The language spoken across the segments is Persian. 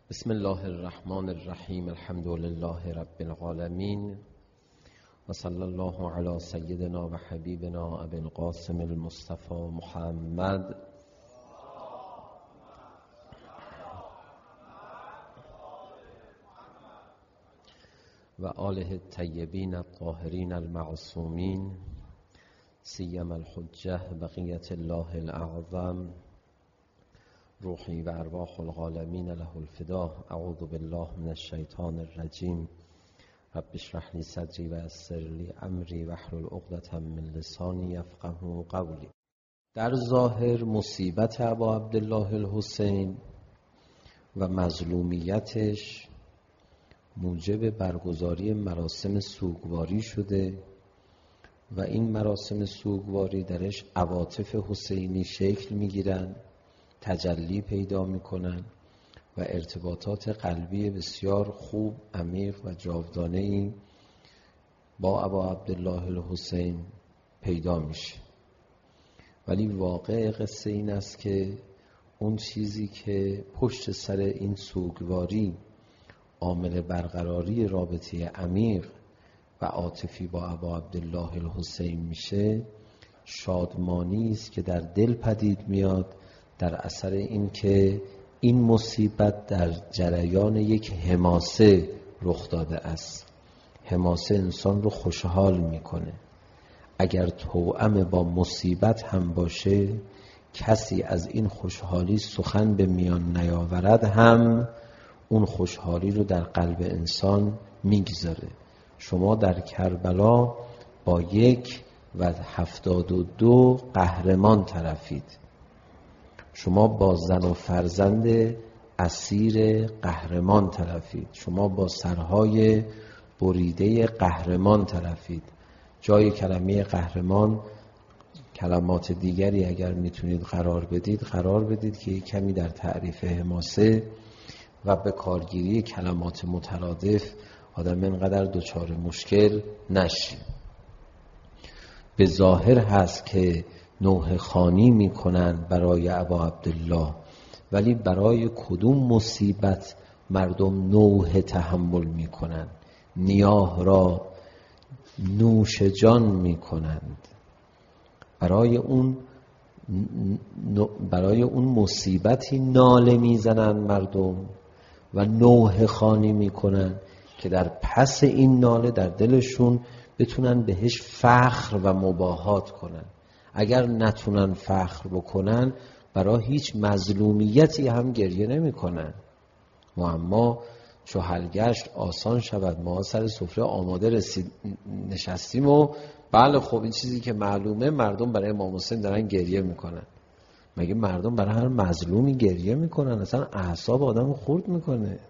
بسم الله الرحمن الرحیم. الحمد لله رب العالمین و صلی الله علی سیدنا و حبیبنا ابی القاسم المصطفى محمد و آله الطیبین الطاهرین المعصومین سیما الحجة بقیة الله الاعظم روحی و ارواح العالمین له الفدا. اعوذ بالله من الشیطان الرجیم. رب اشرح لی صدری و یسر لی امری واحلل عقدة من لسانی یفقهوا قولی. در ظاهر مصیبت ابا عبدالله الحسین و مظلومیتش موجب برگزاری مراسم سوگواری شده و این مراسم سوگواری درش عواطف حسینی شکل میگیرن، تجلی پیدا میکنن و ارتباطات قلبی بسیار خوب، عمیق و جاودانه‌ای با ابا عبدالله الحسین پیدا میشه. ولی واقع قصه این است که اون چیزی که پشت سر این سوگواری عامل برقراری رابطه عمیق و عاطفی با ابا عبدالله الحسین میشه، شادمانی است که در دل پدید میاد در اثر این که این مصیبت در جریان یک حماسه رخ داده است. حماسه انسان رو خوشحال میکنه. اگر توأم با مصیبت هم باشه، کسی از این خوشحالی سخن به میان نیاورد هم اون خوشحالی رو در قلب انسان میگذاره. شما در کربلا با 1/72 قهرمان طرفید. شما با زن و فرزند اسیر قهرمان طرفید. شما با سرهای بریده قهرمان طرفید. جای کلمه قهرمان کلمات دیگری اگر میتونید قرار بدید که کمی در تعریف حماسه و به کارگیری کلمات مترادف آدم اینقدر دچار مشکل نشه. به ظاهر هست که نوح خوانی میکنن برای ابا عبدالله، ولی برای کدوم مصیبت مردم نوح تحمل میکنن؟ نیاه را نوش جان میکنند. برای اون مصیبتی ناله میزنن مردم و نوح خوانی میکنن که در پس این ناله در دلشون بتونن بهش فخر و مباهات کنن. اگر نتونن فخر بکنن، برای هیچ مظلومیتی هم گریه نمی کنن. معما چو حل گشت آسان شود. ما سر سفره آماده نشستیم و بله خب این چیزی که معلومه، مردم برای امام حسین دارن گریه میکنن. مگه مردم برای هر مظلومی گریه میکنن؟ اصلا اعصاب آدم خورد میکنه.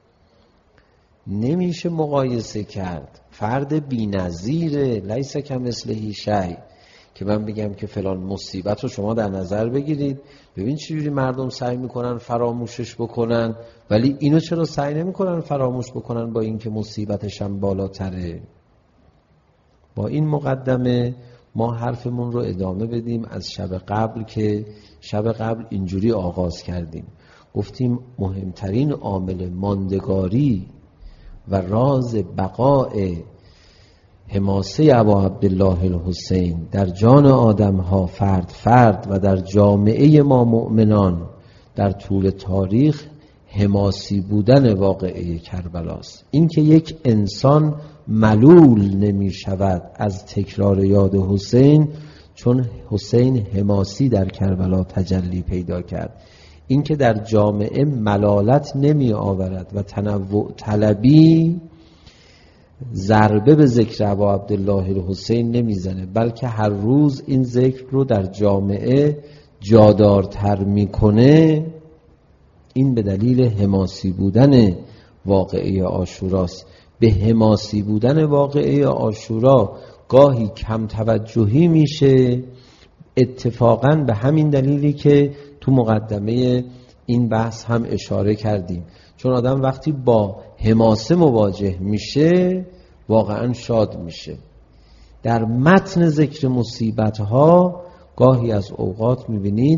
نمیشه مقایسه کرد. فرد بی‌نظیره، لیس کمثله شیء، که من بگم که فلان مصیبت رو شما در نظر بگیرید. ببین چجوری مردم سعی میکنن فراموشش بکنن، ولی اینو چرا سعی نمیکنن فراموش بکنن با اینکه مصیبتش هم بالاتره. با این مقدمه ما حرفمون رو ادامه بدیم از شب قبل، که شب قبل اینجوری آغاز کردیم. گفتیم مهمترین عامل ماندگاری و راز بقای حماسه ابا عبدالله الحسین در جان آدم ها فرد و در جامعه ما مؤمنان در طول تاریخ حماسی بودن واقعه کربلاست. این که یک انسان ملول نمی شود از تکرار یاد حسین، چون حسین حماسی در کربلا تجلی پیدا کرد. این که در جامعه ملالت نمی آورد و تنوع طلبی ضربه به ذکر ابا عبدالله الحسین نمیزنه، بلکه هر روز این ذکر رو در جامعه جادارتر میکنه. این به دلیل حماسی بودن واقعه عاشوراست. به حماسی بودن واقعه عاشورا گاهی کم توجهی میشه، اتفاقاً به همین دلیلی که تو مقدمه این بحث هم اشاره کردیم. چون آدم وقتی با حماسه مواجه میشه واقعا شاد میشه. در متن ذکر مصیبت ها گاهی از اوقات میبینید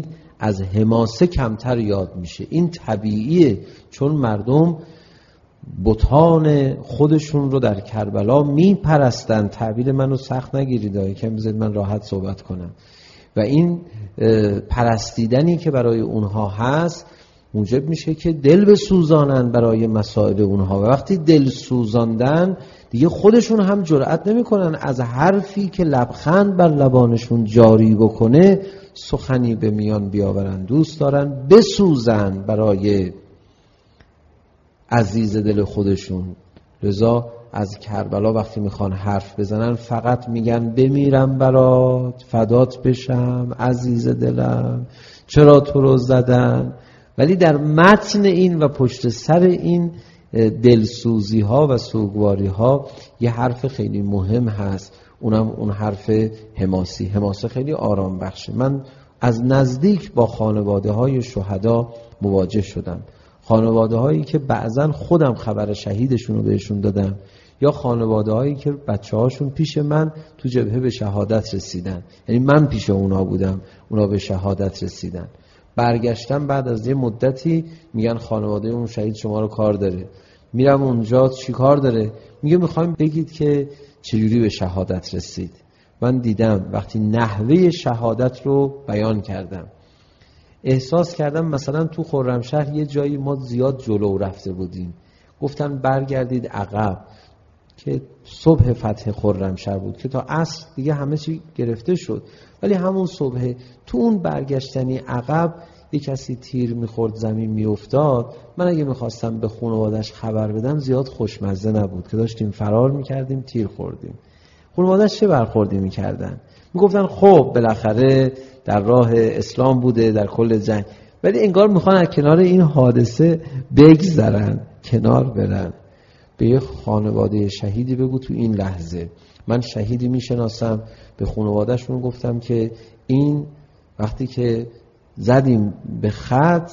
از حماسه کمتر یاد میشه. این طبیعیه، چون مردم بتان خودشون رو در کربلا میپرستن. تعبیر منو سخت نگیرید، یکم بذارید من راحت صحبت کنم. و این پرستیدنی که برای اونها هست موجب میشه که دل بسوزانن برای مسائل اونها، و وقتی دل سوزاندن دیگه خودشون هم جرئت نمیکنن از حرفی که لبخند بر لبانشون جاری بکنه سخنی به میان بیاورن. دوست دارن بسوزن برای عزیز دل خودشون. لذا از کربلا وقتی میخوان حرف بزنن فقط میگن بمیرم برات، فدات بشم عزیز دلم، چرا تو رو زدن. ولی در متن این و پشت سر این دلسوزی ها و سوگواری ها یه حرف خیلی مهم هست، اونم اون حرف حماسی. حماسه خیلی آرام بخشه. من از نزدیک با خانواده های شهدا مواجه شدم، خانواده هایی که بعضن خودم خبر شهیدشون رو بهشون دادم، یا خانواده هایی که بچه هاشون پیش من تو جبهه به شهادت رسیدن، یعنی من پیش اونا بودم، اونا به شهادت رسیدن. برگشتم بعد از یه مدتی میگن خانواده اون شهید شما رو کار داره. میرم اونجا چی کار داره؟ میگه میخوایم بگید که چجوری به شهادت رسید. من دیدم وقتی نحوه شهادت رو بیان کردم احساس کردم مثلا تو خرمشهر یه جایی ما زیاد جلو رفته بودیم، گفتن برگردید عقب، که صبح فتح خرمشهر بود که تا عصر دیگه همه چی گرفته شد، ولی همون صبح تو اون برگشتنی عقب یه کسی تیر میخورد زمین میافتاد. من اگه میخواستم به خانواده‌اش خبر بدم زیاد خوشمزه نبود که داشتیم فرار میکردیم تیر خوردیم. خانواده‌اش چه برخوردی میکردن؟ میگفتن خب بالاخره در راه اسلام بوده در کل جنگ، ولی انگار میخوان از کنار این حادثه بگذرن، کنار برن. به یه خانواده شهیدی بگو تو این لحظه من شهیدی میشناسم، به خانواده‌شون گفتم که این وقتی که زدیم به خط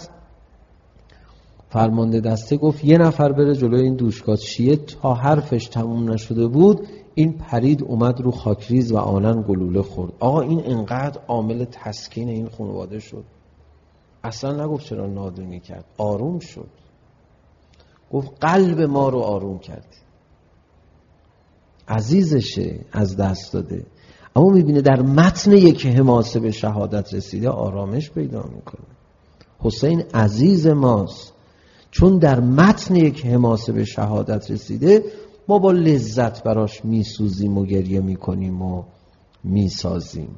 فرمانده دسته گفت یه نفر بره جلوی این دوشگاه چیه، تا حرفش تموم نشده بود این پرید اومد رو خاکریز و آنن گلوله خورد. آقا این انقدر عامل تسکین این خانواده شد، اصلا نگفت چرا نادونی کرد، آروم شد، گفت قلب ما رو آروم کردی، عزیزشه از دست داده. اما میبینه در متن یک حماسه به شهادت رسیده آرامش پیدا میکنه. حسین عزیز ماست، چون در متن یک حماسه به شهادت رسیده ما با لذت براش میسوزیم و گریه میکنیم و میسازیم.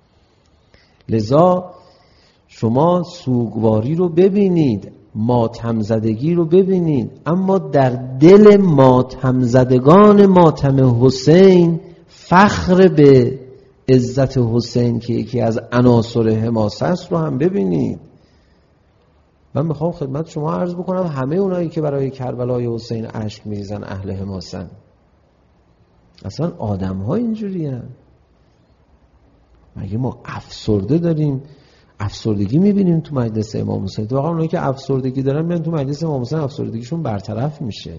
لذا شما سوگواری رو ببینید، ماتم زدگی رو ببینید، اما در دل ماتم زدگان ماتم حسین فخر به عزت حسین که یکی از عناصر حماسه است رو هم ببینید. من میخوام خدمت شما عرض بکنم همه اونایی که برای کربلای حسین اشک میریزن اهل حماسن. اصلا آدم ها اینجوری هن. مگه ما افسرده داریم؟ افسردگی میبینیم تو مجلس امام حسین. واقعا اونایی که افسردگی دارن میان تو مجلس امام حسین افسردگیشون برطرف میشه.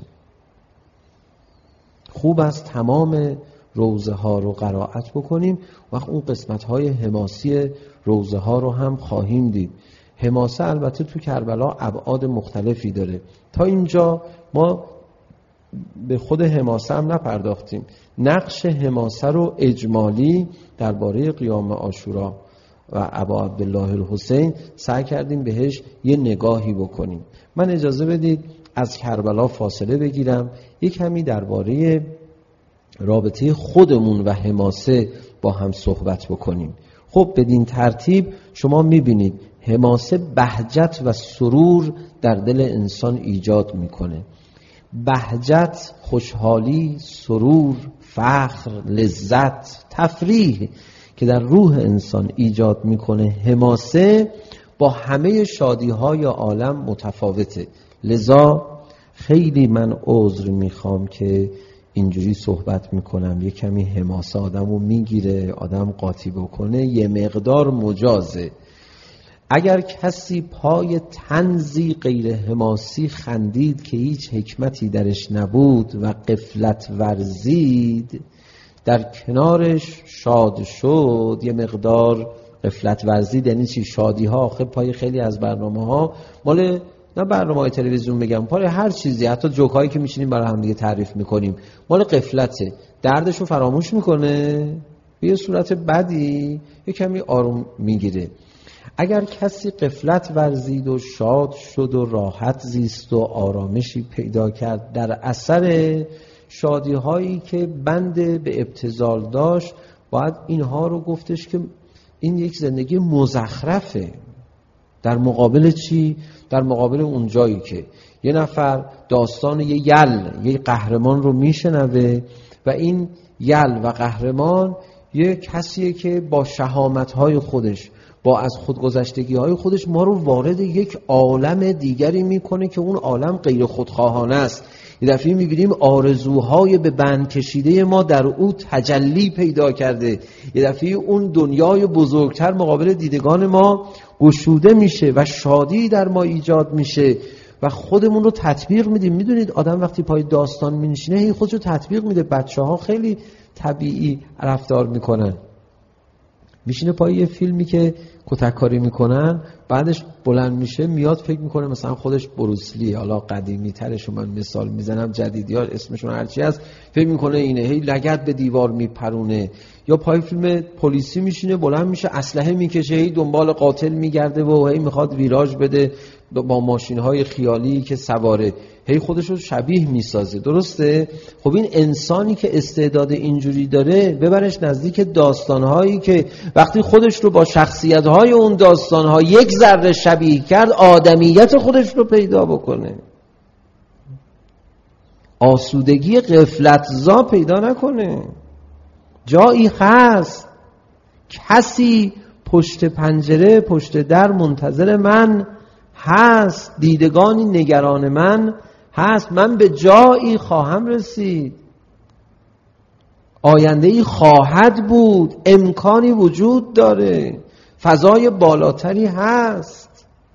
خوب است تمام روزه ها رو قرائت بکنیم، وقت اون قسمت های حماسی روزه ها رو هم خواهیم دید. حماسه البته تو کربلا ابعاد مختلفی داره. تا اینجا ما به خود حماسه هم نپرداختیم. نقش حماسه رو اجمالی درباره قیام عاشورا و ابا عبدالله الحسین سعی کردیم بهش یه نگاهی بکنیم. من اجازه بدید از کربلا فاصله بگیرم، یک کمی درباره رابطه خودمون و حماسه با هم صحبت بکنیم. خب بدین ترتیب شما میبینید حماسه بهجت و سرور در دل انسان ایجاد میکنه. بهجت، خوشحالی، سرور، فخر، لذت، تفریح که در روح انسان ایجاد میکنه. حماسه با همه شادی‌های عالم متفاوته. لذا خیلی من عذر میخوام که اینجوری صحبت میکنم، یه کمی حماسه آدمو میگیره، آدم قاطی بکنه، یه مقدار مجازه. اگر کسی پای طنزی غیر حماسی خندید که هیچ حکمتی درش نبود و غفلت ورزید، در کنارش شاد شد، یه مقدار غفلت ورزید یعنی چی؟ شادی ها آخه پای خیلی از برنامه ها مال، نه برنامه‌های تلویزیون بگم، پای هر چیزی، حتی جوکایی که میشینیم برای هم دیگه تعریف میکنیم، مال غفلته. دردشو فراموش میکنه، به یه صورت بدی یه کمی آروم میگیره. اگر کسی غفلت ورزید و شاد شد و راحت زیست و آرامشی پیدا کرد در اثر شادی هایی که بند به ابتذال داشت، باید اینها رو گفتش که این یک زندگی مزخرفه. در مقابل چی؟ در مقابل اون جایی که یه نفر داستان یه قهرمان رو میشنوه و این یل و قهرمان یه کسیه که با شهامت‌های خودش، با از خودگذشتگی‌های خودش ما رو وارد یک عالم دیگری میکنه که اون عالم غیر خودخواهانه است. یه دفعه میبینیم آرزوهای به بند کشیده ما در او تجلی پیدا کرده. یه دفعه اون دنیای بزرگتر مقابل دیدگان ما گشوده میشه و شادی در ما ایجاد میشه و خودمون رو تطبیق میدیم. میدونید آدم وقتی پای داستان مینشینه هی خودشو تطبیق میده. بچه‌ها خیلی طبیعی رفتار میکنن، میشینه پای یه فیلمی که کتککاری میکنن، بعدش بلند میشه میاد فکر میکنه مثلا خودش بروسلی، حالا قدیمی ترشو من مثال میزنم، جدیدی ها اسمشون هرچی هست، فکر میکنه اینه، هی لگد به دیوار میپرونه. یا پای فیلم پلیسی میشینه بلند میشه اسلحه میکشه، هی دنبال قاتل میگرده و هی میخواد ویراژ بده با ماشین‌های خیالی که سواره، هی خودش رو شبیه میسازه. درسته؟ خب این انسانی که استعداد اینجوری داره ببرش نزدیک داستان‌هایی که وقتی خودش رو با شخصیت‌های اون داستان‌ها یک ذره شبیه کرد، آدمیت خودش رو پیدا بکنه، آسودگی غفلت‌زا پیدا نکنه. جایی هست کسی پشت پنجره پشت در منتظر من هست، دیدگانی نگران من هست، من به جایی خواهم رسید، آینده‌ای خواهد بود، امکانی وجود داره، فضای بالاتری هست.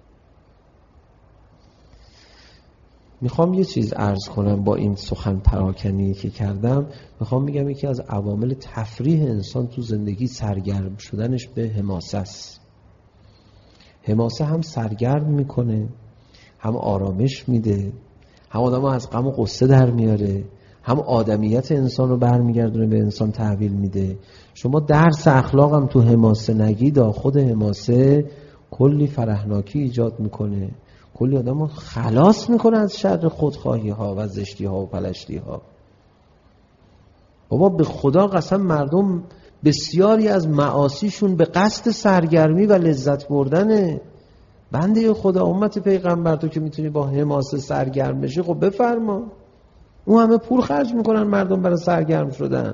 میخوام یه چیز عرض کنم با این سخن پراکنی که کردم. میخوام بگم یکی از عوامل تفریح انسان تو زندگی سرگرم شدنش به حماسه است. حماسه هم سرگرم میکنه، هم آرامش میده، هم آدم از غم و غصه در میاره، هم آدمیت انسان رو برمیگردونه به انسان تحویل میده. شما درس اخلاق هم تو حماسه نگید، خود حماسه کلی فرحناکی ایجاد میکنه، کلی آدم رو خلاص میکنه از شر خودخواهی ها و زشتی ها و پلشتی ها. بابا به خدا قسم مردم بسیاری از معاصیشون به قصد سرگرمی و لذت بردنه. بنده خدا امت پیغمبر، تو که میتونی با حماسه سرگرم بشی خب بفرما. اون همه پول خرج میکنن مردم برای سرگرم شدن،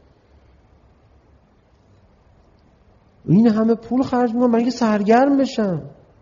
این همه پول خرج میکنن برای اینکه سرگرم بشن.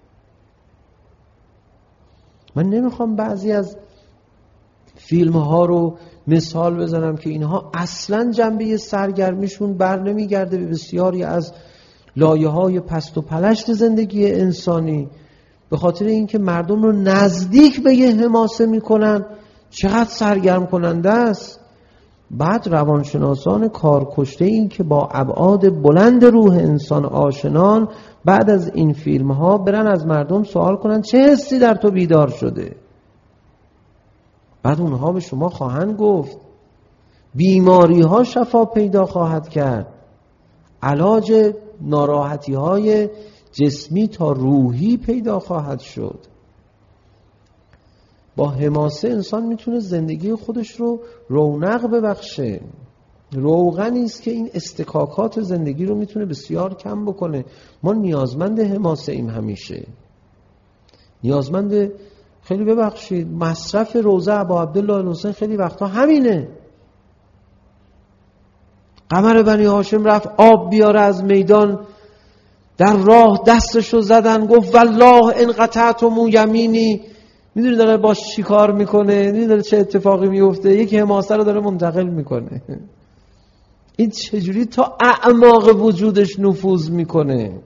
من نمیخوام بعضی از فیلم ها رو مثال بزنم که اینها اصلا جنبه سرگرمیشون بر نمیگرده به بسیاری از لایه های پست و پلشت زندگی انسانی، به خاطر اینکه مردم رو نزدیک به یه حماسه میکنن. چقدر سرگرم کننده است. بعد روانشناسان کارکشته این که با ابعاد بلند روح انسان آشنان بعد از این فیلم ها برن از مردم سوال کنن چه حسی در تو بیدار شده. بعد اونها به شما خواهند گفت، بیماری ها شفا پیدا خواهد کرد، علاج ناراحتی های جسمی تا روحی پیدا خواهد شد. با حماسه انسان میتونه زندگی خودش رو رونق ببخشه. روغنی است که این استکاکات زندگی رو میتونه بسیار کم بکنه. ما نیازمند حماسه ایم، همیشه نیازمند، خیلی ببخشید، مصرف روزه ابا عبدالله الحسین خیلی وقتا همینه. قمر بنی هاشم رفت آب بیاره از میدان، در راه دستشو زدن، گفت والله ان قطعتم یمینی. میدونی داره باش چی کار میکنه؟ میدونی داره چه اتفاقی میفته؟ یک حماسه رو داره منتقل میکنه. این چجوری تا اعماق وجودش نفوذ میکنه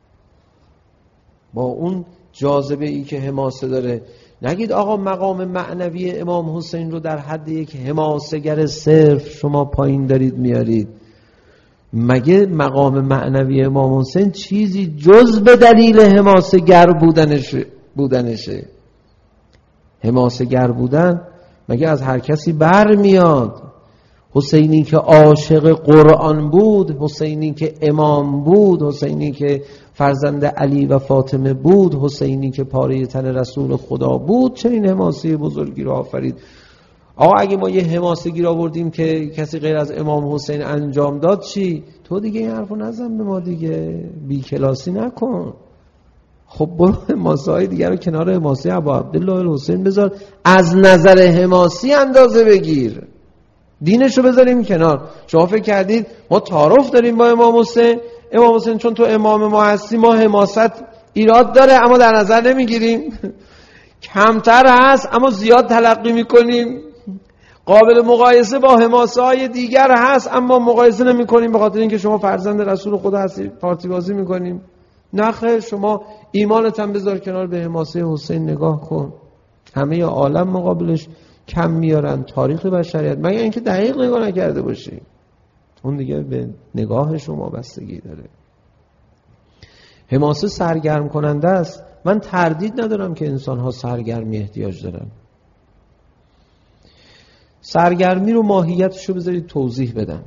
با اون جاذبه ای که حماسه داره. نگید آقا مقام معنوی امام حسین رو در حد یک حماسه‌گر صرف شما پایین دارید میارید. مگه مقام معنوی امام حسین چیزی جز به دلیل حماسه گر بودنشه؟ حماسه گر بودن مگه از هر کسی بر میاد؟ حسینی که عاشق قرآن بود، حسینی که امام بود، حسینی که فرزند علی و فاطمه بود، حسینی که پاره تن رسول خدا بود، چنین حماسه بزرگی را آفرید. آقا اگه ما یه حماسگی را بردیم که کسی غیر از امام حسین انجام داد چی؟ تو دیگه این حرفو نزن به ما دیگه، بی کلاسی نکن. خب برو حماسه های دیگر رو کنار حماسه ابا عبدالله الحسین بذار، از نظر حماسی اندازه بگیر، دینشو بذاریم کنار. شما فکر کردید ما تعارف داریم با امام حسین؟ امام حسین چون تو امام ما هستی ما حماست ایراد داره اما در نظر نمیگیریم، کمتر هست اما زیاد تلقی میکنیم، قابل مقایسه با حماسه های دیگر هست اما مقایسه نمی کنیم به خاطر اینکه شما فرزند رسول خدا هستی، پارتی بازی میکنیم. نه خیر، شما ایمانت هم بذار کنار، به حماسه حسین نگاه کن. همه عالم مقابلش کم میارن، تاریخ بشریت، مگر اینکه دقیق نگاه نکرده باشی، اون دیگه به نگاه شما بستگی داره. حماسه سرگرم کننده است. من تردید ندارم که انسان ها سرگرمی احتیاج دارن. سرگرمی رو ماهیتش رو بذارید توضیح بدم.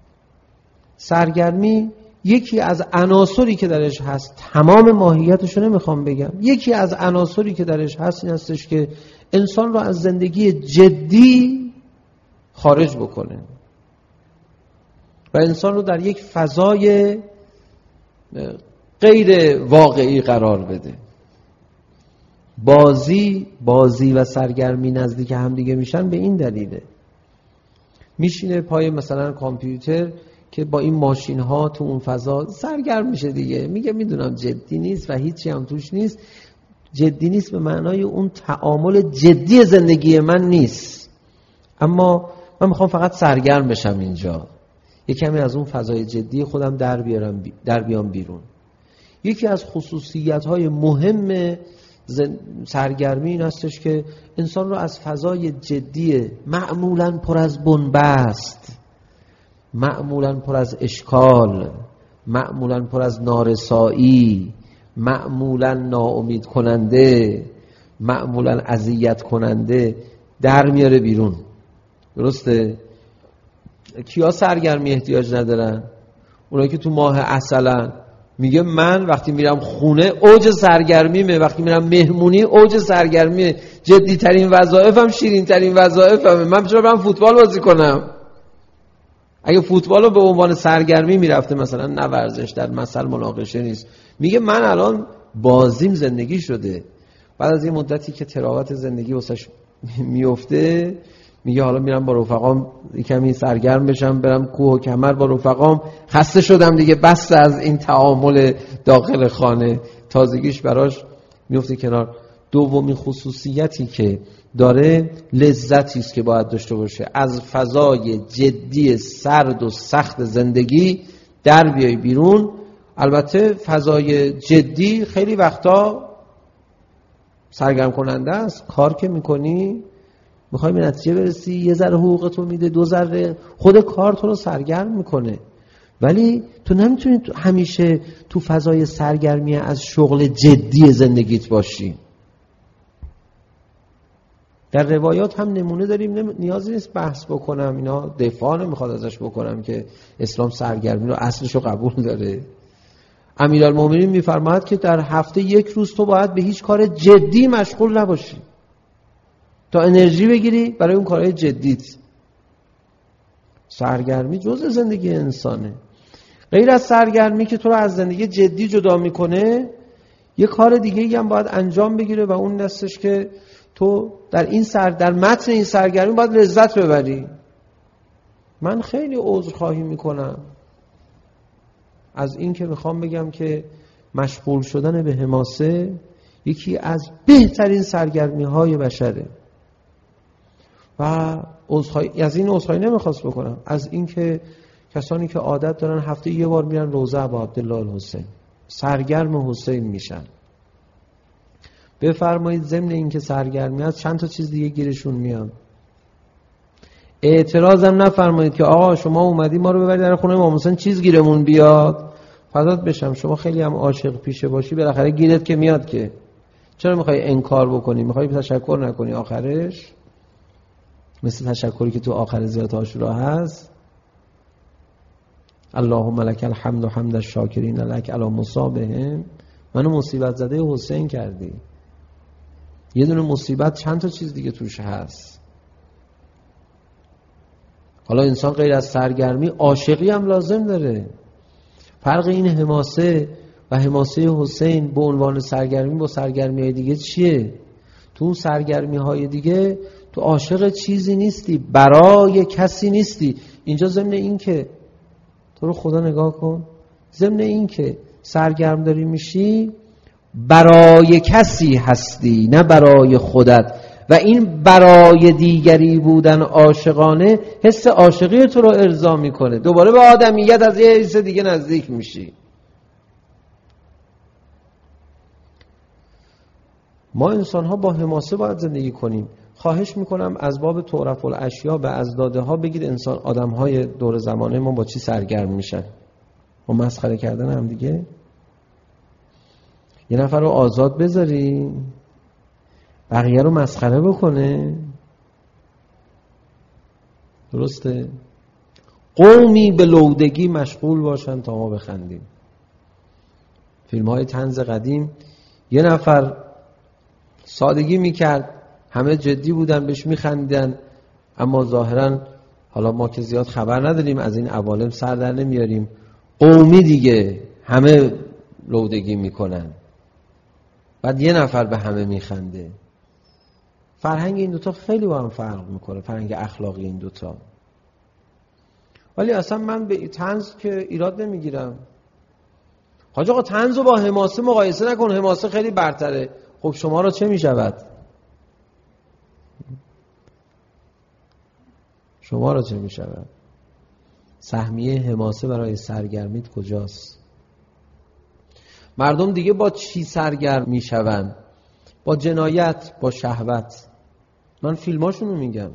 سرگرمی یکی از عناصری که درش هست، تمام ماهیتش رو نمیخوام بگم، یکی از عناصری که درش هست این هستش که انسان رو از زندگی جدی خارج بکنه و انسان رو در یک فضای غیر واقعی قرار بده. بازی و سرگرمی نزدیک هم دیگه میشن به این دلیله. میشینه پای مثلا کامپیوتر که با این ماشین ها تو اون فضا سرگرم میشه دیگه، میگه میدونم جدی نیست و هیچی هم توش نیست. جدی نیست به معنای اون تعامل جدی زندگی من نیست، اما من میخوام فقط سرگرم بشم اینجا، یه کمی از اون فضای جدی خودم در بیام بیرون. یکی از خصوصیت های مهم سرگرمی این هستش که انسان رو از فضای جدی معمولاً پر از بنبست، معمولاً پر از اشکال، معمولاً پر از نارسایی، معمولاً ناامید کننده، معمولاً اذیت کننده در میاره بیرون. درسته؟ کیا سرگرمی احتیاج ندارن؟ اونایی که تو ماه عسلن. میگه من وقتی میرم خونه اوج سرگرمیمه، وقتی میرم مهمونی اوج سرگرمیه، جدی ترین وظایفم شیرین ترین وظایفمه. من چرا برم فوتبال بازی کنم؟ اگه فوتبال رو به عنوان سرگرمی میرفته مثلا، نه ورزش، در مثل مناقشه نیست. میگه من الان بازیم زندگی شده. بعد از این مدتی که تراوت زندگی واسش میفته میگه حالا میرم با رفقام کمی سرگرم بشم، برم کوه و کمر با رفقام، خسته شدم دیگه، بس از این تعامل داخل خانه، تازگیش براش میفته کنار. دومین خصوصیتی که داره لذتی است که باید داشته باشه، از فضای جدی سرد و سخت زندگی در بیای بیرون. البته فضای جدی خیلی وقتا سرگرم کننده است. کار که میکنی میخوای به نتیجه برسی، یه ذره حقوقتو میده، دو ذره خود کار تو رو سرگرم میکنه، ولی تو نمیتونی همیشه تو فضای سرگرمی از شغل جدی زندگیت باشی. در روایات هم نمونه داریم، نیازی نیست بحث بکنم، اینا دفاع نمیخواد ازش بکنم که اسلام سرگرمی رو اصلش رو قبول داره. امیرالمومنین میفرماید که در هفته یک روز تو باید به هیچ کار جدی مشغول نباشی تا انرژی بگیری برای اون کارهای جدیت. سرگرمی جزء زندگی انسانه. غیر از سرگرمی که تو رو از زندگی جدی جدا میکنه، یه کار دیگه هم باید انجام بگیره و اون هستش که تو در متن این سرگرمی باید لذت ببری. من خیلی عذرخواهی میکنم از این که میخوام بگم که مشغول شدن به حماسه یکی از بهترین سرگرمی های بشره و از این عذرخواهی نمیخواست بکنم، از این که کسانی که عادت دارن هفته یه بار میرن روضه ابا عبدالله الحسین، سرگرم حسین میشن. بفرمایید ضمن این که سرگرمی هست چند تا چیز دیگه گیرشون میاد. اعتراضم نفرمایید که آقا شما اومدی ما رو ببرید در خونه امام حسین چیز گیرمون بیاد. فدات بشم، شما خیلی هم عاشق پیشه باشی بالاخره گیرت که میاد که. چرا میخوای انکار بکنی؟ میخوای تشکر نکنی آخرش؟ مثل تشکری که تو آخر زیارت عاشورا هست، اللهم لک الحمد و حمد الشاکرین لک علی مصابهم. منو مصیبت زده حسین کردی. یه دونه مصیبت چند تا چیز دیگه توش هست. حالا انسان غیر از سرگرمی عاشقی هم لازم داره. فرق این حماسه و حماسه حسین به عنوان سرگرمی با سرگرمی های دیگه چیه؟ تو اون سرگرمی های دیگه تو عاشق چیزی نیستی، برای کسی نیستی. اینجا ضمن این که تو رو خدا نگاه کن، ضمن این که سرگرم داری میشی برای کسی هستی نه برای خودت. و این برای دیگری بودن عاشقانه حس عاشقی تو رو ارضا میکنه. دوباره به آدمیت از یه حس دیگه نزدیک میشی. ما انسان ها با حماسه باید زندگی کنیم. خواهش میکنم از باب تعرف الاشیاء به ازداده ها بگید انسان آدم های دور زمانه ما با چی سرگرم میشن؟ با مسخره کردن هم دیگه. یه نفر رو آزاد بذاری بقیه رو مسخره بکنه، درسته؟ قومی به لودگی مشغول باشن تا ما بخندیم. فیلم های طنز قدیم یه نفر سادگی میکرد، همه جدی بودن بهش میخندیدن، اما ظاهرا حالا ما که زیاد خبر نداریم از این عوالم سر در نمیاریم، قومی دیگه همه لودگی میکنن، بعد یه نفر به همه میخنده. فرهنگ این دوتا خیلی با هم فرق میکنه، فرهنگ اخلاقی این دوتا. ولی اصلا من به طنز که ایراد نمیگیرم. حاج آقا طنز رو با حماسه مقایسه نکن، حماسه خیلی برتره. خب شما را چه میشود؟ شما را چه میشود؟ سهمیه حماسه برای سرگرمیت کجاست؟ مردم دیگه با چی سرگرم میشوند؟ با جنایت، با شهوت. من فیلماشونو میگم،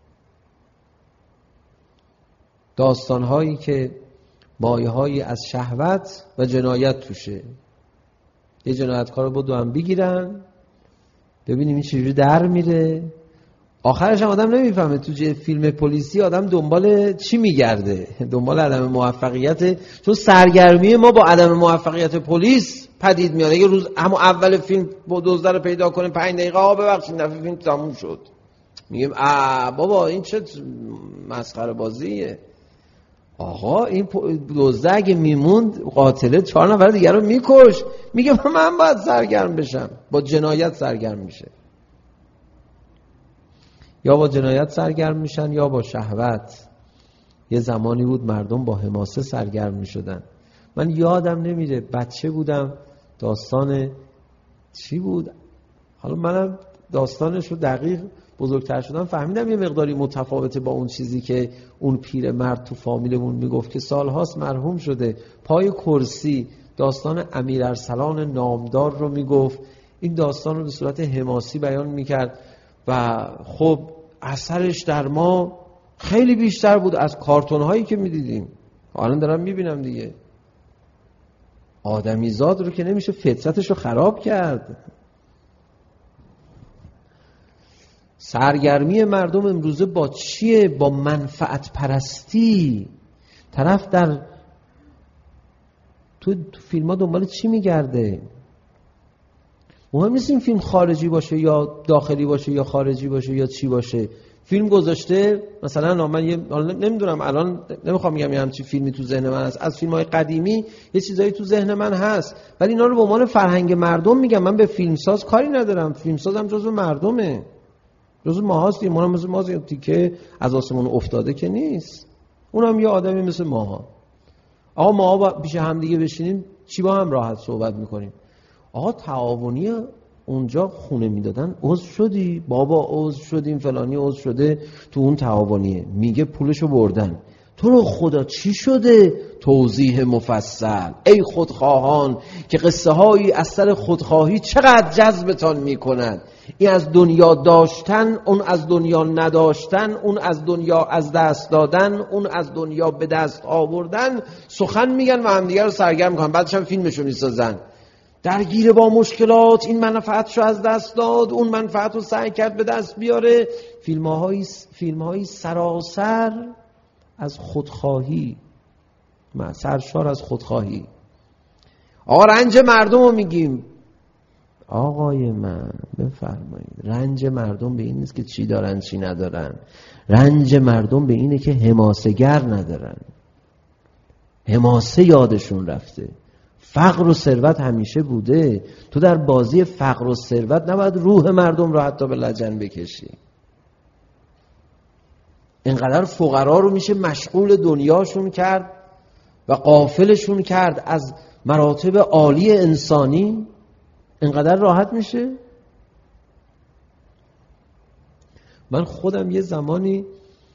داستانهایی که مایه‌هایی از شهوت و جنایت توشه. یه جنایتکار رو با هم بگیرن ببینیم این چجوری در میره. آخرش هم آدم نمیفهمه تو فیلم پلیسی آدم دنبال چی میگرده، دنبال عدم موفقیت. چون سرگرمی ما با عدم موفقیت پلیس پدید میاد. یه روز همون اول فیلم با دزد رو پیدا کنه 5 دقیقه ببخشید دفعه فیلم تموم شد، میگیم بابا این چه مسخره بازیه. آقا این دزد اگه میموند قاتله 4 نفر دیگه رو میکش. میگه من باید سرگرم بشم. با جنایت سرگرم میشه، یا با جنایت سرگرم میشن یا با شهوت. یه زمانی بود مردم با حماسه سرگرم میشدن. من یادم نمیره، بچه بودم، داستان چی بود؟ حالا منم داستانش رو دقیق بزرگتر شدم فهمیدم یه مقداری متفاوته با اون چیزی که اون پیر مرد تو فامیلمون میگفت که سالهاست مرحوم شده. پای کرسی داستان امیر ارسلان نامدار رو میگفت. این داستان رو به صورت حماسی بیان میکرد و خب اثرش در ما خیلی بیشتر بود از کارتون هایی که میدیدیم. الان دارم میبینم دیگه، آدمیزاد رو که نمیشه فطرتش رو خراب کرد. سرگرمی مردم امروزه با چیه؟ با منفعت پرستی. طرف در تو فیلم ها دنبال چی میگرده؟ مهم نیست این فیلم خارجی باشه یا داخلی باشه یا خارجی باشه یا چی باشه. فیلم گذاشته مثلا من نمیدونم، الان نمیخوام میگم یه همچین فیلمی تو ذهن من هست. از فیلم‌های قدیمی یه چیزایی تو ذهن من هست، ولی اینا رو به عنوان فرهنگ مردم میگم. من به فیلمساز کاری ندارم، فیلمساز هم جزو مردمه، جزو ما هست. ما مثل ما تیکه از آسمون افتاده که نیست، اونم یه آدمی مثل ماها. آقا ما پیش هم دیگه بشینیم چی با هم راحت صحبت میکنیم؟ آقا تعاونی اونجا خونه میدادن، عضو شدی؟ بابا عضو شدیم، فلانی عضو شده تو اون تعاونیه، میگه پولشو بردن. تو رو خدا چی شده؟ توضیح مفصل. ای خودخواهان که قصه هایی از سر خودخواهی چقدر جذبتان میکنند. این از دنیا داشتن، اون از دنیا نداشتن، اون از دنیا از دست دادن، اون از دنیا به دست آوردن، سخن میگن و همدیگه رو سرگرم میکنن، بعدش هم فیلمشو میسازن. درگیر با مشکلات، این منفعتشو از دست داد، اون منفعت رو سعی کرد به دست بیاره. فیلم‌هایی سراسر از خودخواهی، سرشار از خودخواهی. آقا رنج مردم رو میگیم. آقای من بفرمایید، رنج مردم به این نیست که چی دارن چی ندارن. رنج مردم به اینه که حماسه‌گر ندارن، حماسه یادشون رفته. فقر و ثروت همیشه بوده. تو در بازی فقر و ثروت نباید روح مردم رو حتی به لجن بکشی. اینقدر فقرا رو میشه مشغول دنیاشون کرد و غافلشون کرد از مراتب عالی انسانی. اینقدر راحت میشه. من خودم یه زمانی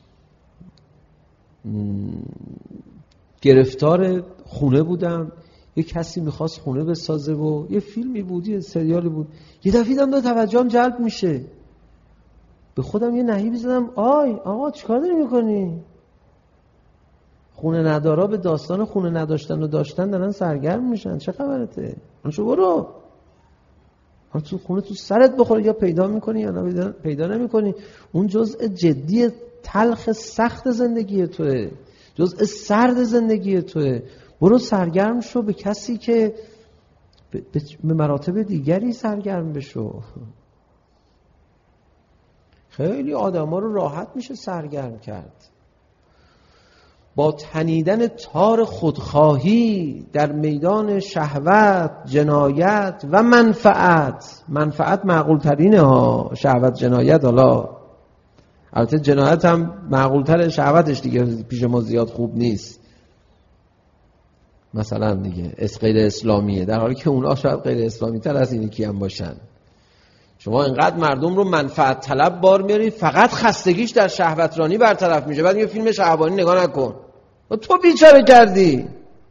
گرفتار خونه بودم، یه کسی میخواست خونه بسازه و یه فیلمی بود، یه سریالی بود، یه دفعه دیدم توجهم جلب میشه. به خودم یه نهیبی زدم، آقا چیکار داری میکنی؟ خونه ندارا به داستان خونه نداشتن و داشتن دارن سرگرم میشن، چه خبرته؟ منشو برو تو خونه تو سرت بخوره، یا پیدا میکنی یا نه پیدا نمیکنی. اون جزء جدی تلخ سخت زندگی توه، جزء سرد زندگی توه. برو سرگرم شو به کسی که به مراتب دیگری سرگرم بشو. خیلی آدم ها رو راحت میشه سرگرم کرد با تنیدن تار خودخواهی در میدان شهوت، جنایت و منفعت. منفعت معقول ترینه ها، شهوت جنایت حالا البته جنایت هم معقول تره، شهوتش دیگه پیش ما زیاد خوب نیست مثلا دیگه غیر اسلامیه، در حالی که اونا شاید غیر اسلامی تر از اینی کی هم باشن. شما اینقدر مردم رو منفعت طلب بار میاری، فقط خستگیش در شهوترانی برطرف میشه، بعد یه فیلم شهوانی نگاه نکن. تو بیچاره کردی،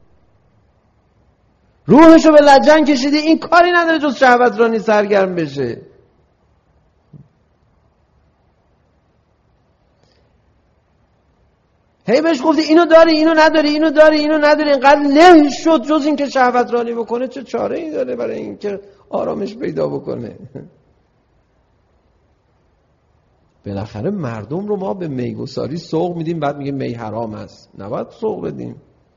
روحشو به لجن کشیدی، این کاری نداره جز شهوترانی سرگرم بشه. هی بهش گفتی اینو داری اینو نداری، اینو داری اینو نداری، اینقدر له شد جز این که شهوترانی بکنه. چه چاره ای داره برای این که آرامش پیدا بکنه؟ بالاخره مردم رو ما به میگساری سوق میدیم، بعد میگه می حرام است. نباید سوق بدیم.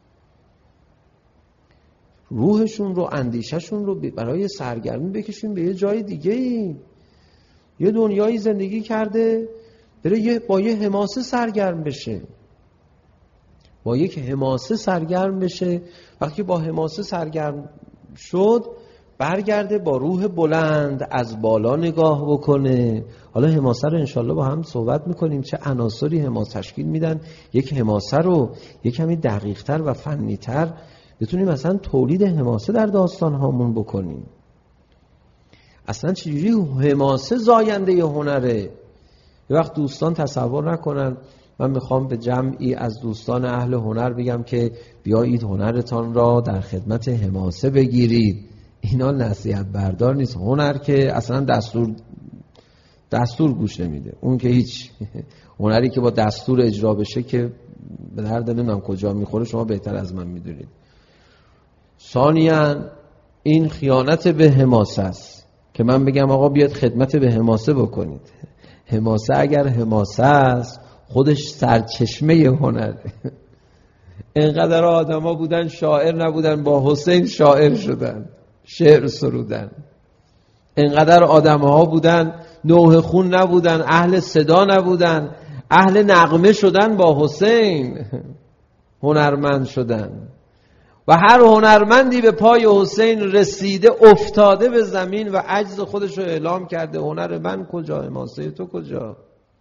روحشون رو، اندیششون رو برای سرگرمی بکشیم به یه جای دیگه ای. یه دنیایی زندگی کرده، بره با یه حماسه سرگرم بشه، با یک حماسه سرگرم بشه. وقتی با حماسه سرگرم شد، برگرده با روح بلند از بالا نگاه بکنه. حالا حماسه رو انشالله با هم صحبت میکنیم چه عناصری حماسه تشکیل میدن. یک حماسه رو یک کمی دقیق‌تر و فنی‌تر بتونیم مثلا تولید حماسه در داستان هامون بکنیم. اصلا چجوری حماسه زاینده هنره؟ یه وقت دوستان تصور نکنن من میخوام به جمعی از دوستان اهل هنر بگم که بیایید هنرتان را در خدمت حماسه بگیرید. اینا نصیحت بردار نیست. هنر که اصلا دستور گوش نمیده. اون که هیچ هنری که با دستور اجرا بشه که به درد نمیدونم کجا میخوره، شما بهتر از من میدونید. ثانیاً این خیانت به حماسه است که من بگم آقا بیاد خدمت به حماسه بکنید. حماسه اگر حماسه است خودش سرچشمه هنره. اینقدر آدم ها بودن شاعر نبودن، با حسین شاعر شدن، شعر سرودن. اینقدر آدم ها بودن نوح خون نبودن، اهل صدا نبودن، اهل نغمه شدن، با حسین هنرمند شدن. و هر هنرمندی به پای حسین رسیده افتاده به زمین و عجز خودش رو اعلام کرده. هنر من کجا؟ حماسه تو کجا؟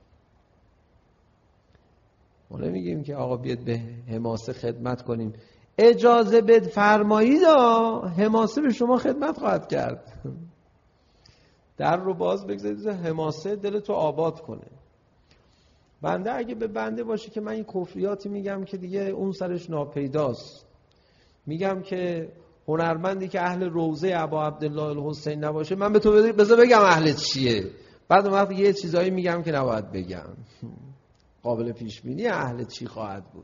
ما نمیگیم که آقا بیاد به حماسه خدمت کنیم. اجازه بد فرمایید، حماسه به شما خدمت خواهد کرد. در رو باز بگذارید حماسه دل تو آباد کنه. بنده اگه به بنده باشه که من این کفریاتی میگم که دیگه اون سرش ناپیداست، میگم که هنرمندی که اهل روضه ابا عبدالله الحسین نباشه، من به تو بذار بگم اهل چیه، بعد اون وقت یه چیزایی میگم که نباید بگم، قابل پیش بینی اهل چی خواهد بود.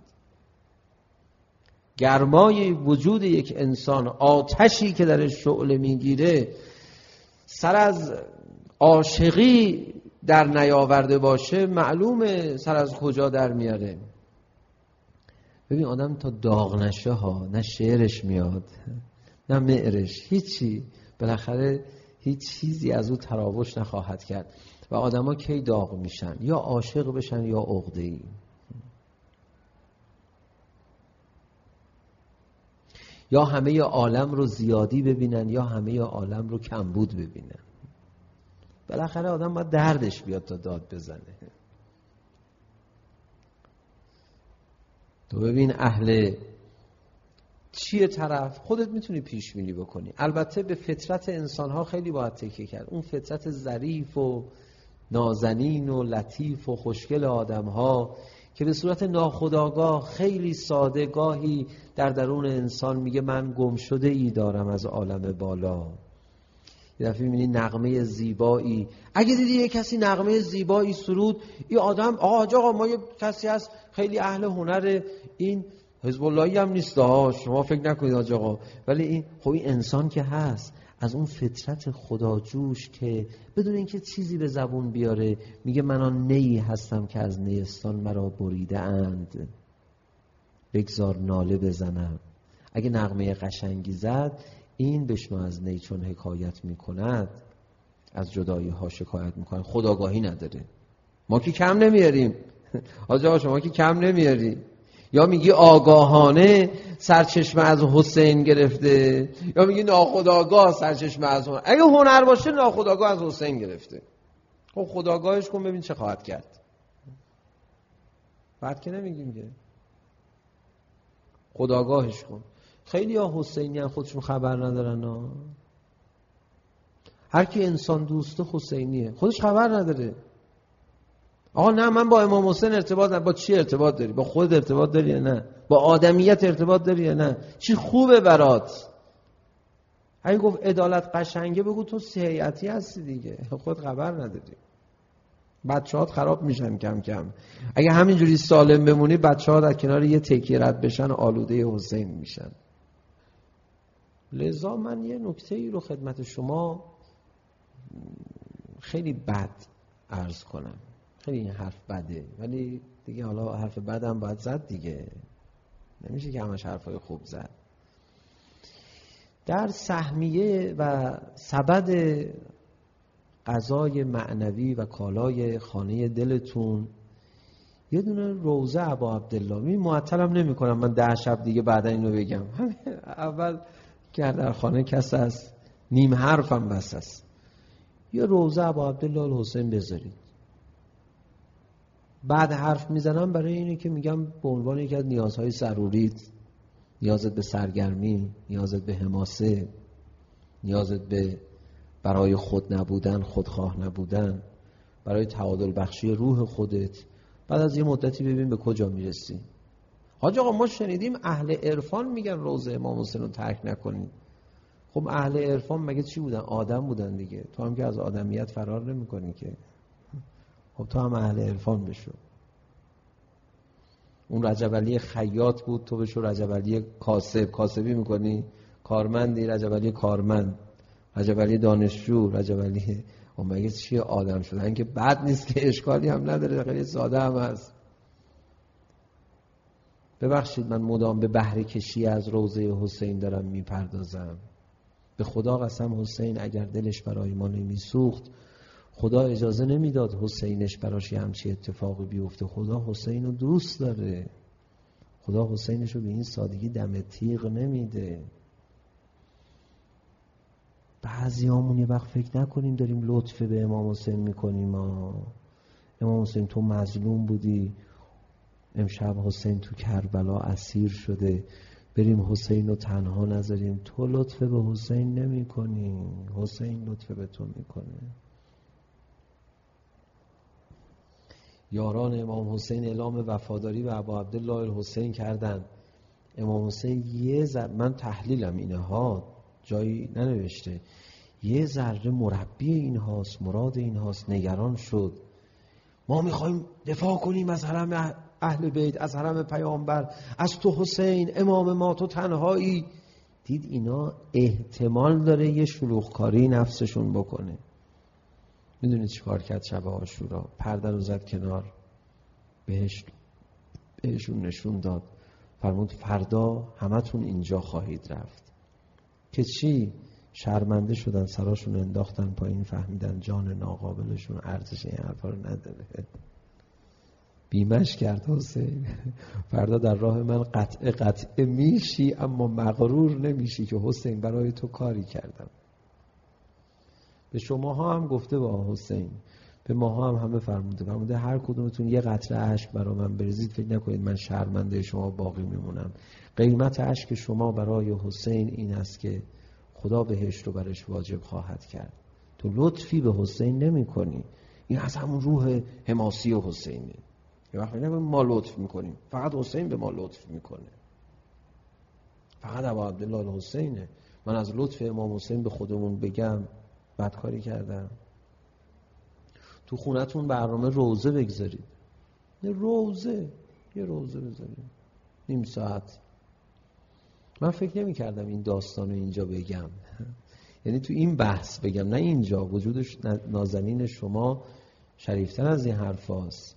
گرمای وجود یک انسان، آتشی که درش شعله میگیره، سر از عاشقی در نیاورده باشه معلومه سر از کجا در میاره. ببین آدم تا داغ نشه ها، نه شعرش میاد نه معرش، هیچی، بالاخره هیچ چیزی از او تراوش نخواهد کرد. و آدم ها کی داغ میشن؟ یا عاشق بشن یا عقده‌ای. یا همه عالم رو زیادی ببینن یا همه عالم رو کمبود ببینن. بالاخره آدم باید دردش بیاد تا داد بزنه. تو ببین اهل چیه طرف، خودت میتونی پیش بینی بکنی. البته به فطرت انسان‌ها خیلی باید تکیه کرد، اون فطرت ظریف و نازنین و لطیف و خوشگل آدم‌ها که به صورت ناخودآگاه خیلی ساده گاهی در درون انسان میگه من گم شده ای دارم از عالم بالا. یه دفعه میبینی نغمه زیبایی، اگه دیدی یه کسی نغمه زیبایی سرود، این آدم آقا ما یه کسی هست خیلی اهل هنر، این حزب اللهی هم نیست ها، شما فکر نکنید آقا، ولی این خب این انسان که هست از اون فطرت خداجوش که بدون اینکه چیزی به زبون بیاره میگه من آن نیی هستم که از نیستان مرا بریده اند، بگذار ناله بزنم. اگه نغمه قشنگی زد، این بشنو از نی چون حکایت میکند، از جدایی ها شکایت میکنه، خودآگاهی نداره. ما که کم نمیاریم آقا، شما که کم نمیاری. یا میگی آگاهانه سرچشمه از حسین گرفته، یا میگی ناخودآگاه سرچشمه از حسین. اگه هنر باشه ناخودآگاه از حسین گرفته، خب خودآگاهش کن ببین چه خواهد کرد. بعد که نمیگیم که خودآگاهش کن. خیلی ها حسینی هم خودشون خبر ندارن ها. هر کی انسان دوسته حسینیه، خودش خبر نداره. آقا نه من با امام حسین ارتباط ندارم. با چی ارتباط داری؟ با خود ارتباط داری یا نه؟ با آدمیت ارتباط داری یا نه؟ چی خوبه برات؟ اگه گفت عدالت قشنگه، بگو تو سیاحتی هستی دیگه، خود خبر نداری. بچه‌هات خراب میشن کم کم. اگه همینجوری سالم بمونی، بچه‌ها در کنار یه تکیه رد بشن آلوده حسین میشن. لذا من یه نکته ای رو خدمت شما خیلی بد عرض کنم. خیلی این حرف بده، ولی دیگه حالا حرف بد هم باید زد دیگه، نمیشه که همش حرفای خوب زد. در سهمیه و سبد غذای معنوی و کالای خانه دلتون یه دونه روضه ابا عبدالله، می معطلم نمی کنم من 10 شب دیگه بعدا اینو بگم. اول که در خانه کس هست نیم حرفم بس است، یه روضه ابا عبدالله الحسین بذارید. بعد حرف میزنم برای اینه که میگم به عنوان یکی از نیازهای ضروریت، نیازت به سرگرمی، نیازت به حماسه، نیازت به برای خود نبودن، خودخواه نبودن، برای تعادل بخشی روح خودت، بعد از یه مدتی ببین به کجا میرسی. حاج آقا ما شنیدیم اهل عرفان میگن روضه امام حسین رو ترک نکنید. خب اهل عرفان مگه چی بودن؟ آدم بودن دیگه. تو هم که از آدمیت فرار نمی‌کنی که. خب تو هم اهل عرفان بشو. اون رجب علی خیاط بود، تو بشو رجب علی کاسب. کاسبی میکنی؟ کارمندی، رجب علی کارمند. رجب علی دانشجو، رجب علی مگه چیه آدم شدن که بد نیست که اشکالی هم نداره، خیلی ساده هم هست. ببخشید من مدام به بهره کشی از روضه حسین دارم میپردازم. به خدا قسم حسین اگر دلش برای ما نمیسوخت، خدا اجازه نمیداد حسینش براش یه همچی اتفاقی بیفته. خدا حسین رو دوست داره، خدا حسینش رو به این سادگی دم تیغ نمیده. بعضی همون یه وقت فکر نکنیم داریم لطفه به امام حسین میکنیم. امام حسین تو مظلوم بودی، امشب حسین تو کربلا اسیر شده، بریم حسین رو تنها نذاریم. تو لطفه به حسین نمی کنی، حسین لطفه به تو میکنه. یاران امام حسین اعلام وفاداری به ابا عبدالله الحسین کردن. امام حسین من تحلیلم اینه ها، جایی ننوشته، یه ذره مربی این هاست، مراد این هاست، نگران شد. ما میخوایم دفاع کنیم از حرم اهل بیت، از حرم پیامبر، از تو حسین امام ما، تو تنهایی. دید اینا احتمال داره یه شلوغکاری نفسشون بکنه. میدونید چی کار کرد شب عاشورا؟ پرده رو زد کنار، بهشون نشون داد، فرمود فردا همتون اینجا خواهید رفت. که چی؟ شرمنده شدن، سراشون انداختن پایین، فهمیدن جان ناقابلشون ارزش این حرفا رو نداره. بیمش کرد حسین، فردا در راه من قطعه میشی اما مغرور نمیشی که حسین برای تو کاری کردم. به شماها هم گفته با حسین، به ماها هم همه فرموده هر کدومتون یه قطره اشک برای من بریزید، فکر نکنید من شرمنده شما باقی میمونم. قیمت اشک شما برای حسین این است که خدا بهشت رو برش واجب خواهد کرد. تو لطفی به حسین نمی کنی، این از همون روح حماسی و حسینه. یه وقت نگم ما لطف میکنیم، فقط حسین به ما لطف میکنه، فقط ابا عبدالله الحسینه. من از لطف امام حسین به خودمون بگم بدکاری کردم. تو خونتون برنامه روزه بگذارید، یه روزه بذارید نیم ساعت. من فکر نمی کردم این داستانو اینجا بگم، یعنی تو این بحث بگم، نه اینجا. وجودش نازنین شما شریفتر از این حرف هاست،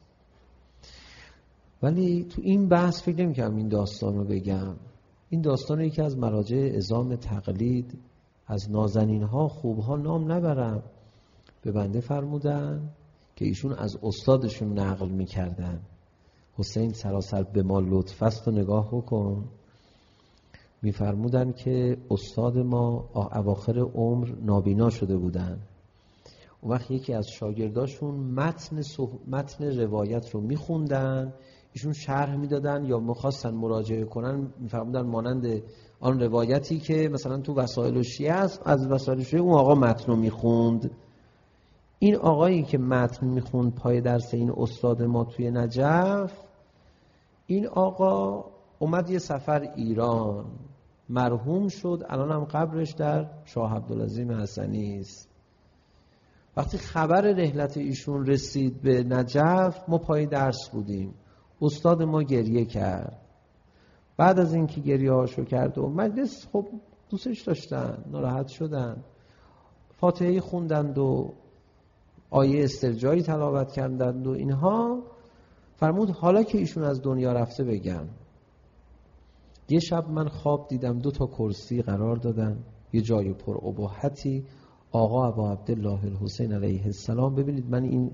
ولی تو این بحث فکر نمی کردم این داستانو بگم. این داستانو یکی از مراجع عظام تقلید از نازنین ها خوب ها نام نبرم، به بنده فرمودن که ایشون از استادشون نقل میکردن. حسین سراسر به ما لطف است و نگاه بکن. میفرمودن که استاد ما اواخر عمر نابینا شده بودن. اون وقت یکی از شاگرداشون متن روایت رو میخوندن، ایشون شرح میدادن یا میخواستن مراجعه کنن. میفرمودن مانند آن روایتی که مثلا تو وسائل شیعه است، از وسائل شیعه اون آقا متن رو میخوند. این آقایی که متن میخوند پای درس این استاد ما توی نجف، این آقا اومد یه سفر ایران، مرحوم شد، الان هم قبرش در شاه عبدالعظیم حسنی است. وقتی خبر رحلت ایشون رسید به نجف، ما پای درس بودیم، استاد ما گریه کرد. بعد از اینکه گریه هاشو کرد و مجلس خب دوستش داشتن، ناراحت شدن، فاتحه خوندند و آیه استرجاعی تلاوت کردند و اینها. فرمود حالا که ایشون از دنیا رفته بگم. یه شب من خواب دیدم 2 کرسی قرار دادن، یه جای پر اباحتی، آقا ابا عبدالله الحسین علیه السلام. ببینید من این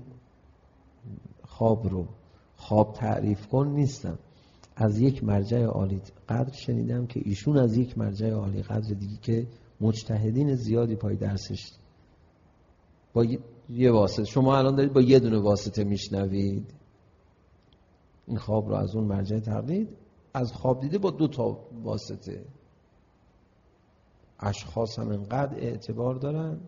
خواب تعریف کن نیستم، از یک مرجع عالی قدر شنیدم که ایشون از یک مرجع عالی قدر دیگه که مجتهدین زیادی پای درسش با یه واسطه، شما الان دارید با یه دونه واسطه میشنوید این خواب رو از اون مرجع تقلید، از خواب دیده با 2 واسطه. اشخاص هم انقدر اعتبار دارن.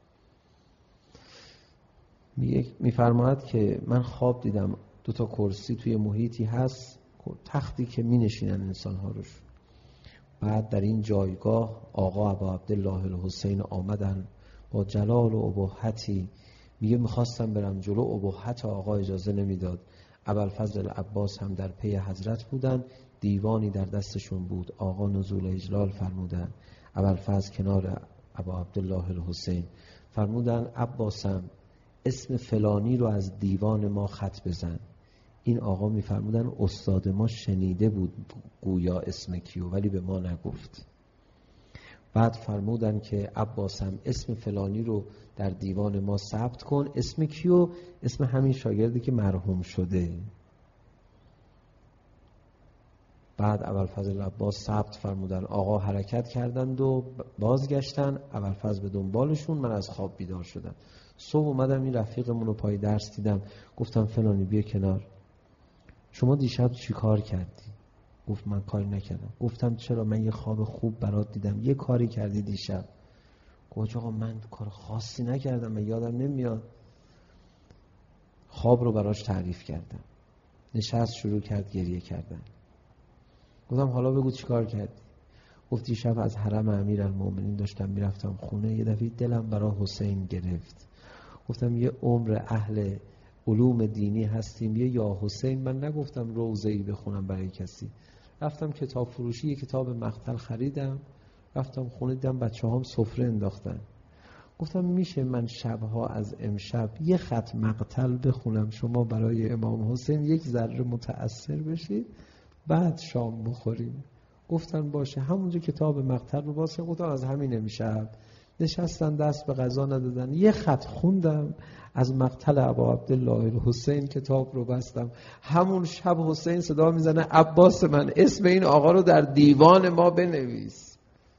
میفرماید که من خواب دیدم 2 کرسی توی محیطی هست، تختی که می نشینن انسان ها روش. بعد در این جایگاه آقا ابا عبدالله الحسین آمدن با جلال و اباحتی. میگه میخواستم برم جلو، اباحت آقا اجازه نمیداد. ابوالفضل عباس هم در پی حضرت بودن، دیوانی در دستشون بود. آقا نزول اجلال فرمودن. ابوالفضل کنار ابا عبدالله الحسین فرمودن عباسم اسم فلانی رو از دیوان ما خط بزن. این آقا میفرمودن استاد ما شنیده بود گویا اسم کیو، ولی به ما نگفت. بعد فرمودن که عباسم اسم فلانی رو در دیوان ما ثبت کن. اسم کیو؟ اسم همین شاگردی که مرحوم شده. بعد ابوالفضل عباس ثبت فرمودن. آقا حرکت کردند و بازگشتن، ابوالفضل به دنبالشون. من از خواب بیدار شدم، صبح اومدم این رفیقمون رو پای درس دیدم، گفتم فلانی بیا کنار، شما دیشب چی کار کردی؟ گفت من کاری نکردم. گفتم چرا؟ من یه خواب خوب برات دیدم، یه کاری کردی دیشب. گفت آقا من کار خاصی نکردم، من یادم نمیاد. خواب رو براش تعریف کردم. نشست شروع کرد گریه کردن. گفتم حالا بگو چی کار کردی؟ گفتی شب از حرم امیرالمومنین داشتم میرفتم خونه، یه دفعه دلم برای حسین گرفت. گفتم یه عمر اهل علوم دینی هستیم، یه یا حسین. من نگفتم روضه‌ای بخونم برای کسی، رفتم کتاب فروشی یه کتاب مقتل خریدم، رفتم خونه دیدم بچه‌هام سفره انداختن. گفتم میشه من شبها از امشب یه خط مقتل بخونم شما برای امام حسین یک ذره متأثر بشید، بعد شام بخوریم؟ گفتن باشه. همونجا کتاب مقتل رو باز کردم. از همین امشب نشستن دست به غذا ندادن، یه خط خوندم از مقتل ابا عبدالله الحسین، کتاب رو بستم. همون شب حسین صدا میزنه عباس من اسم این آقا رو در دیوان ما بنویس.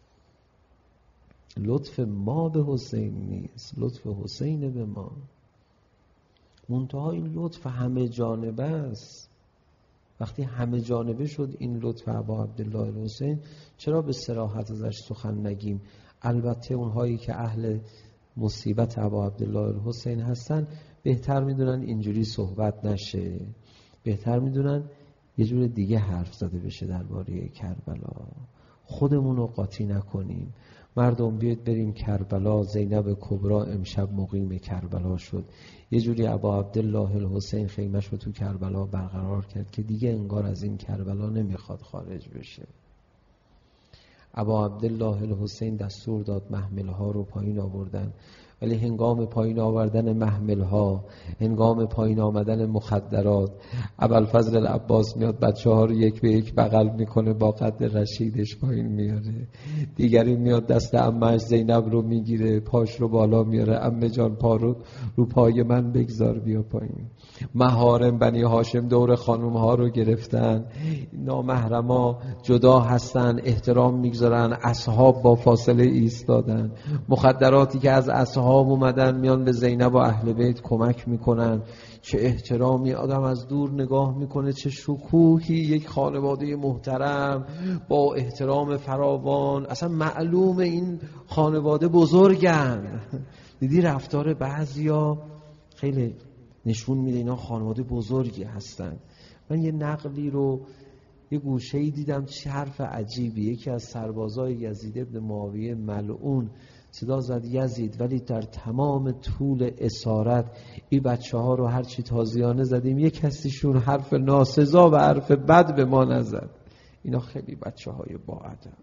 لطف ما به حسین نیست، لطف حسین به ما. منتها این لطف همه جانبه است. وقتی همه جانبه شد این لطف ابا عبدالله الحسین، چرا به صراحت ازش سخن نگیم؟ البته اونهایی که اهل مصیبت ابا عبدالله الحسین هستن بهتر میدونن اینجوری صحبت نشه، بهتر میدونن یه جور دیگه حرف زده بشه درباره کربلا. خودمون رو قاطی نکنیم. مردم بیاید بریم کربلا. زینب کبری امشب مقیم کربلا شد. یه جوری ابا عبدالله الحسین خیمش رو تو کربلا برقرار کرد که دیگه انگار از این کربلا نمیخواد خارج بشه. ابا عبدالله الحسین دستور داد محملها رو پایین آوردن، ولی هنگام پایین آوردن محملها، هنگام پایین آمدن مخدرات، ابوالفضل العباس میاد بچه‌ها رو یک به یک بغل میکنه، با قد رشیدش پایین میاره. دیگری میاد دست عمه‌اش زینب رو میگیره، پاش رو بالا میاره، عمه جان پا رو پای من بگذار بیا پایین. محارم بنی هاشم دور خانوم ها رو گرفتن، نامحرما جدا هستن، احترام میگذارن، اصحاب با فاصله ایستادن. مخدراتی که از اصحاب اومدن میان به زینب و اهل بیت کمک میکنن. چه احترامی، آدم از دور نگاه میکنه، چه شکوهی، یک خانواده محترم با احترام فراوان. اصلا معلوم این خانواده بزرگن. دیدی رفتار بعضیا خیلی نشون میده اینا خانواده بزرگی هستن. من یه نقلی رو یه گوشه‌ای دیدم، چه حرف عجیبی. یکی از سربازای یزید ابن معاویه ملعون صدا زد یزید، ولی در تمام طول اسارت این بچه‌ها رو هر چی تازیانه زدیم یک کسیشون حرف ناسزا و حرف بد به ما نزد. اینا خیلی بچه‌های با ادب.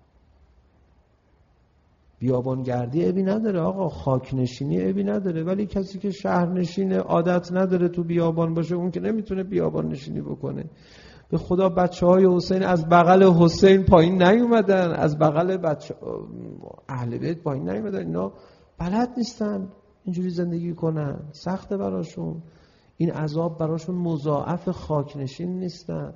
بیابانگردی عیبی نداره آقا، خاک نشینی عیبی نداره، ولی کسی که شهر نشینه عادت نداره تو بیابان باشه، اون که نمیتونه بیابان نشینی بکنه. به خدا بچه‌های حسین از بغل حسین پایین نیومدن، از بغل بچه اهل بیت پایین نیومدن. اینا بلد نیستن اینجوری زندگی کنن، سخته براشون. این عذاب براشون مضاعف خاک نشین نیستن.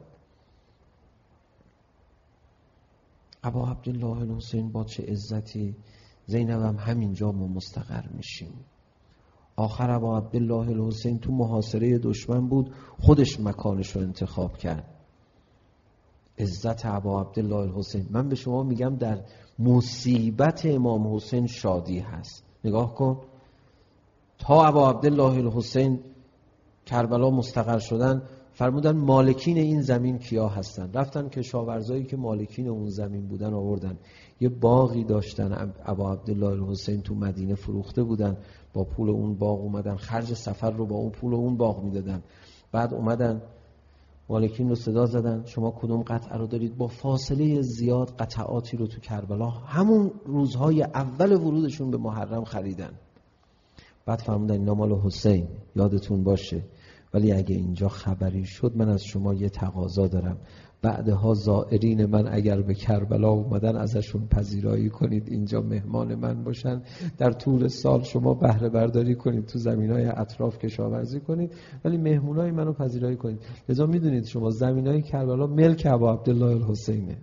ابا عبدالله الحسین با چه عزتی، زینب هم همینجا ما مستقر میشیم. آخر ابا عبدالله الحسین تو محاصره دشمن بود، خودش مکانش رو انتخاب کرد. عزت ابا عبدالله الحسین. من به شما میگم در مصیبت امام حسین شادی هست. نگاه کن، تا ابا عبدالله الحسین کربلا مستقر شدن فرمودن مالکین این زمین کیا هستن. رفتن کشاورزایی که مالکین اون زمین بودن آوردن. یه باغی داشتن ابا عبدالله الحسین تو مدینه فروخته بودن، با پول اون باغ اومدن خرج سفر رو با اون پول اون باغ میدادن. بعد اومدن مالکین رو صدا زدن شما کدوم قطعه رو دارید؟ با فاصله زیاد قطعاتی رو تو کربلا همون روزهای اول ورودشون به محرم خریدن. بعد فرمودن اینا مال حسین، یادتون باشه، ولی اگه اینجا خبری شد من از شما یه تقاضا دارم، بعدها زائرین من اگر به کربلا اومدن ازشون پذیرایی کنید، اینجا مهمان من باشن، در طول سال شما بهره برداری کنید، تو زمینای اطراف کشاورزی کنید، ولی مهمونای منو پذیرایی کنید. لذا میدونید شما زمینای کربلا ملک ابا عبدالله الحسینه.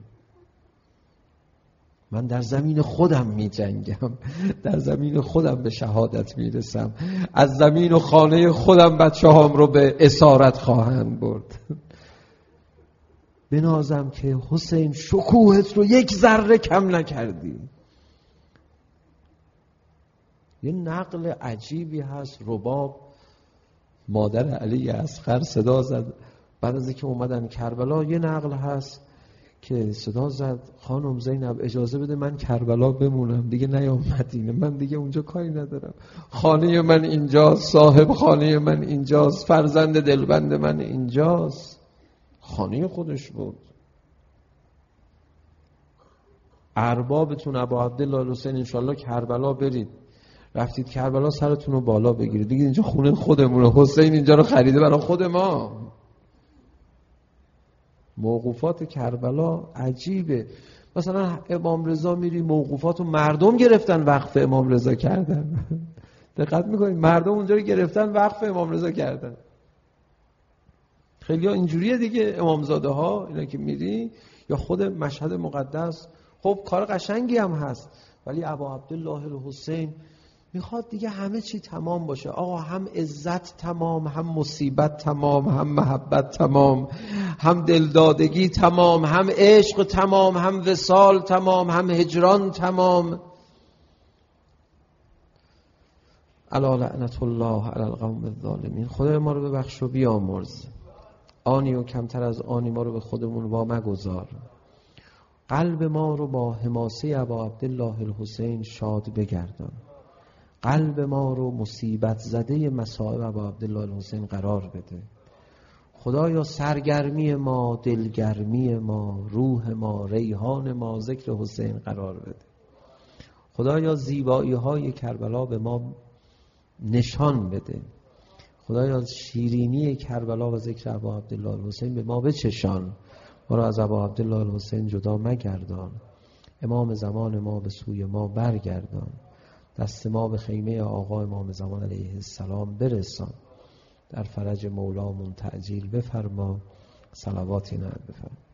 من در زمین خودم می جنگم، در زمین خودم به شهادت می رسم، از زمین و خانه خودم بچه هام رو به اسارت خواهند برد. بنازم که حسین شکوهت رو یک ذره کم نکردی. یه نقل عجیبی هست، رباب مادر علی اصغر صدا زد بعد از اینکه اومدن کربلا. یه نقل هست که صدا زد خانم زینب اجازه بده من کربلا بمونم، دیگه نیام مدینه، من دیگه اونجا کاری ندارم، خانه من اینجاست، صاحب خانه من اینجاست، فرزند دلبند من اینجاست. خانه خودش بود. اربابتون ابا عبدالله الحسین انشالله کربلا برید، رفتید کربلا سرتون رو بالا بگیرید، دیگه اینجا خونه خودمونه، حسین اینجا رو خریده برای خود ما. موقوفات کربلا عجیبه. مثلا امام رضا میری موقوفات رو مردم گرفتن وقف امام رضا کردن. دقت میکنید مردم اونجا رو گرفتن وقف امام رضا کردن. خیلی ها اینجوریه دیگه، امامزاده ها اینا که میری یا خود مشهد مقدس، خب کار قشنگی هم هست، ولی ابا عبدالله الحسین میخواد دیگه همه چی تمام باشه. آقا هم عزت تمام، هم مصیبت تمام، هم محبت تمام، هم دلدادگی تمام، هم عشق تمام، هم وصال تمام، هم هجران تمام. الا لعنت الله علی القوم الظالمین. خدای ما رو ببخش و بیامرز، آنی و کمتر از آنی ما رو به خودمون وا مگذار. قلب ما رو با حماسه ابا عبدالله الحسین شاد بگردان. قلب ما رو مصیبت زده مصائب ابا عبدالله الحسین قرار بده. خدایا سرگرمی ما، دلگرمی ما، روح ما، ریحان ما ذکر حسین قرار بده. خدایا زیبایی های کربلا به ما نشان بده. خدایا شیرینی کربلا و ذکر ابا عبدالله الحسین به ما بچشان. ما را از ابا عبدالله الحسین جدا مگردان. امام زمان ما به سوی ما برگردان. دست ما به خیمه آقا امام زمان علیه السلام برسان. در فرج مولامون تعجیل بفرما. صلواتی نعت بفرما.